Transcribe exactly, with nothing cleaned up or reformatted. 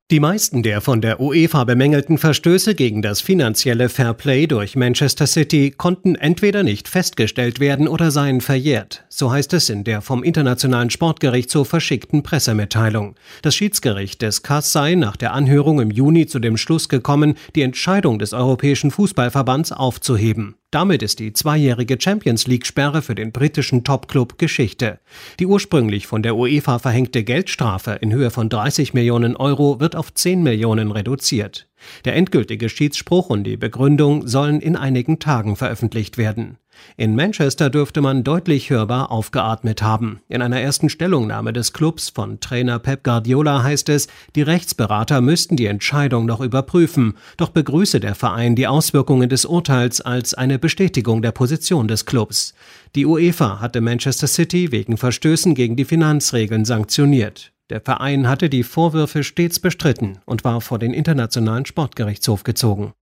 Die meisten der von der UEFA bemängelten Verstöße gegen das finanzielle Fairplay durch Manchester City konnten entweder nicht festgestellt werden oder seien verjährt. So heißt es in der vom Internationalen Sportgerichtshof verschickten Pressemitteilung. Das Schiedsgericht des C A S sei nach der Anhörung im Juni zu dem Schluss gekommen, die Entscheidung des Europäischen Fußballverbands aufzuheben. Damit ist die zweijährige Champions-League-Sperre für den britischen Topclub Geschichte. Die ursprünglich von der UEFA verhängte Geldstrafe in Höhe von dreißig Millionen Euro wird auf zehn Millionen reduziert. Der endgültige Schiedsspruch und die Begründung sollen in einigen Tagen veröffentlicht werden. In Manchester dürfte man deutlich hörbar aufgeatmet haben. In einer ersten Stellungnahme des Clubs von Trainer Pep Guardiola heißt es, die Rechtsberater müssten die Entscheidung noch überprüfen, doch begrüße der Verein die Auswirkungen des Urteils als eine Bestätigung der Position des Clubs. Die UEFA hatte Manchester City wegen Verstößen gegen die Finanzregeln sanktioniert. Der Verein hatte die Vorwürfe stets bestritten und war vor den Internationalen Sportgerichtshof gezogen.